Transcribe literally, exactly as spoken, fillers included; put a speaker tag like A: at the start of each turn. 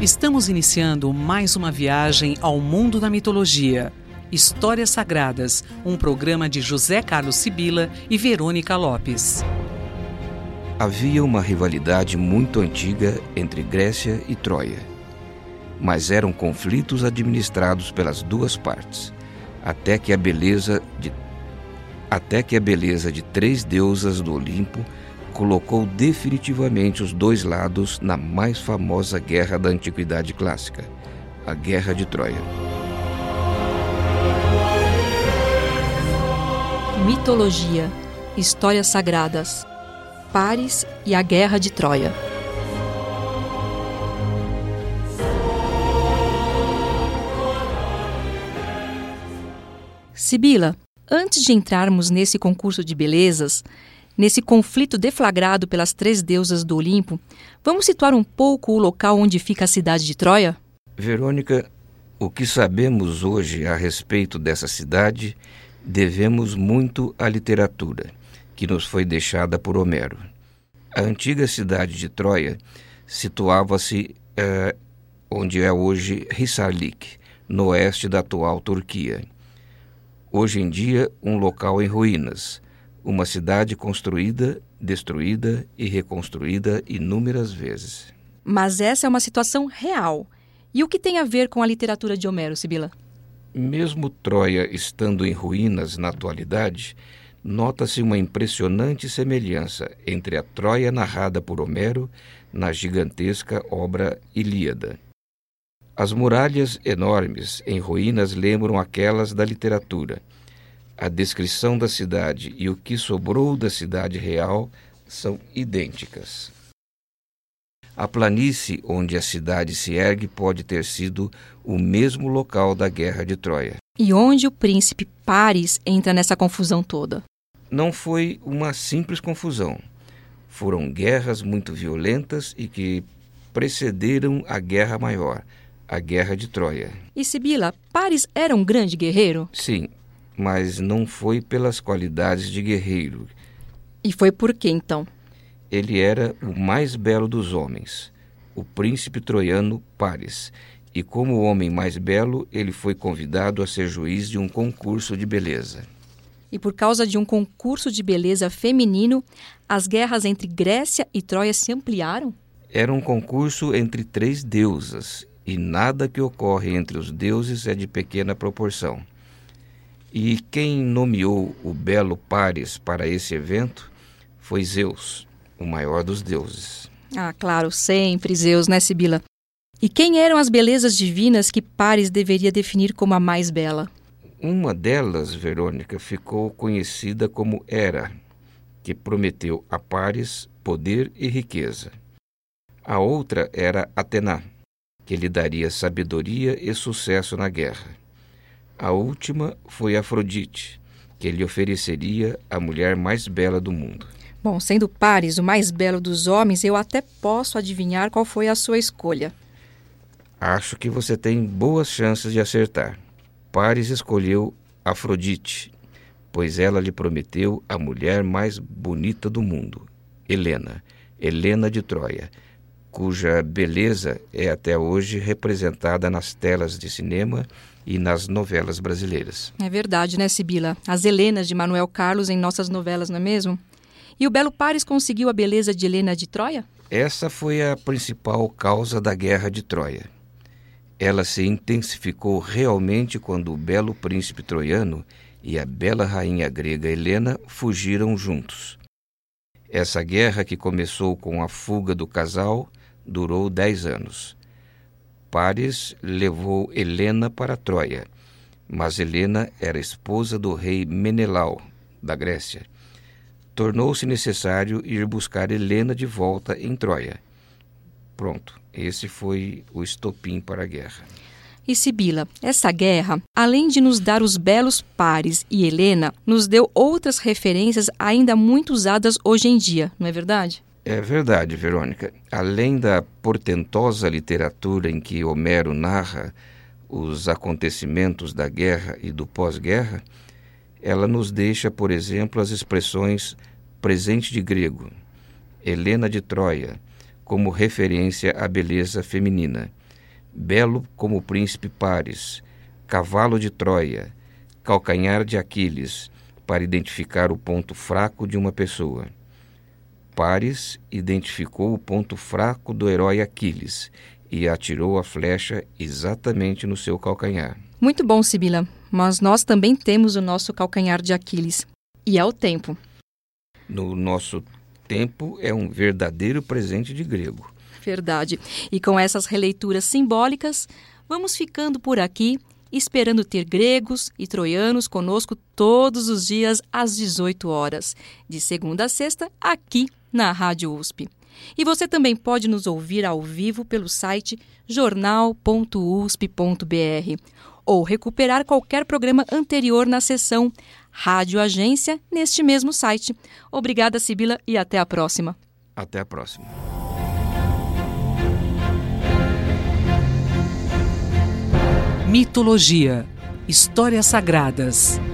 A: Estamos iniciando mais uma viagem ao mundo da mitologia. Histórias Sagradas, um programa de José Carlos Sibila e Verônica Lopes.
B: Havia uma rivalidade muito antiga entre Grécia e Troia, mas eram conflitos administrados pelas duas partes, até que a beleza de, até que a beleza de três deusas do Olimpo colocou definitivamente os dois lados na mais famosa guerra da Antiguidade Clássica, a Guerra de Troia.
C: Mitologia, Histórias Sagradas, Paris e a Guerra de Troia. Sibila, antes de entrarmos nesse concurso de belezas, nesse conflito deflagrado pelas três deusas do Olimpo, vamos situar um pouco o local onde fica a cidade de Troia?
B: Verônica, o que sabemos hoje a respeito dessa cidade devemos muito à literatura, que nos foi deixada por Homero. A antiga cidade de Troia situava-se eh, onde é hoje Hisarlik, no oeste da atual Turquia. Hoje em dia, um local em ruínas, uma cidade construída, destruída e reconstruída inúmeras vezes.
C: Mas essa é uma situação real. E o que tem a ver com a literatura de Homero, Sibila?
B: Mesmo Troia estando em ruínas na atualidade, nota-se uma impressionante semelhança entre a Troia narrada por Homero na gigantesca obra Ilíada. As muralhas enormes em ruínas lembram aquelas da literatura. A descrição da cidade e o que sobrou da cidade real são idênticas. A planície onde a cidade se ergue pode ter sido o mesmo local da Guerra de Troia.
C: E onde o príncipe Paris entra nessa confusão toda?
B: Não foi uma simples confusão. Foram guerras muito violentas e que precederam a Guerra Maior, a Guerra de Troia.
C: E Sibila, Paris era um grande guerreiro?
B: Sim, mas não foi pelas qualidades de guerreiro.
C: E foi por quê, então?
B: Ele era o mais belo dos homens, o príncipe troiano Paris, e como o homem mais belo, ele foi convidado a ser juiz de um concurso de beleza.
C: E por causa de um concurso de beleza feminino, as guerras entre Grécia e Troia se ampliaram?
B: Era um concurso entre três deusas, e nada que ocorre entre os deuses é de pequena proporção. E quem nomeou o belo Paris para esse evento foi Zeus, o maior dos deuses.
C: Ah, claro, sempre Zeus, né, Sibila? E quem eram as belezas divinas que Paris deveria definir como a mais bela?
B: Uma delas, Verônica, ficou conhecida como Hera, que prometeu a Paris poder e riqueza. A outra era Atena, que lhe daria sabedoria e sucesso na guerra. A última foi Afrodite, que lhe ofereceria a mulher mais bela do mundo.
C: Bom, sendo Paris o mais belo dos homens, eu até posso adivinhar qual foi a sua escolha.
B: Acho que você tem boas chances de acertar. Paris escolheu Afrodite, pois ela lhe prometeu a mulher mais bonita do mundo, Helena, Helena de Troia, cuja beleza é até hoje representada nas telas de cinema e nas novelas brasileiras.
C: É verdade, né, Sibila? As Helenas de Manuel Carlos em nossas novelas, não é mesmo? E o belo Paris conseguiu a beleza de Helena de Troia?
B: Essa foi a principal causa da Guerra de Troia. Ela se intensificou realmente quando o belo príncipe troiano e a bela rainha grega Helena fugiram juntos. Essa guerra, que começou com a fuga do casal, durou dez anos. Paris levou Helena para Troia, mas Helena era esposa do rei Menelau, da Grécia. Tornou-se necessário ir buscar Helena de volta em Troia. Pronto, esse foi o estopim para a guerra.
C: E Sibila, essa guerra, além de nos dar os belos Paris e Helena, nos deu outras referências ainda muito usadas hoje em dia, não é verdade?
B: É verdade, Verônica. Além da portentosa literatura em que Homero narra os acontecimentos da guerra e do pós-guerra, ela nos deixa, por exemplo, as expressões presente de grego, Helena de Troia, como referência à beleza feminina, belo como o príncipe Paris, cavalo de Troia, calcanhar de Aquiles, para identificar o ponto fraco de uma pessoa. Paris identificou o ponto fraco do herói Aquiles e atirou a flecha exatamente no seu calcanhar.
C: Muito bom, Sibila, mas nós também temos o nosso calcanhar de Aquiles, e é o tempo.
B: No nosso tempo é um verdadeiro presente de grego.
C: Verdade. E com essas releituras simbólicas, vamos ficando por aqui, esperando ter gregos e troianos conosco todos os dias às dezoito horas, de segunda a sexta, aqui na Rádio U S P. E você também pode nos ouvir ao vivo pelo site jornal ponto u s p ponto b r ou recuperar qualquer programa anterior na seção Rádio Agência neste mesmo site. Obrigada, Sibila, e até a próxima.
B: Até a próxima.
A: Mitologia, histórias sagradas,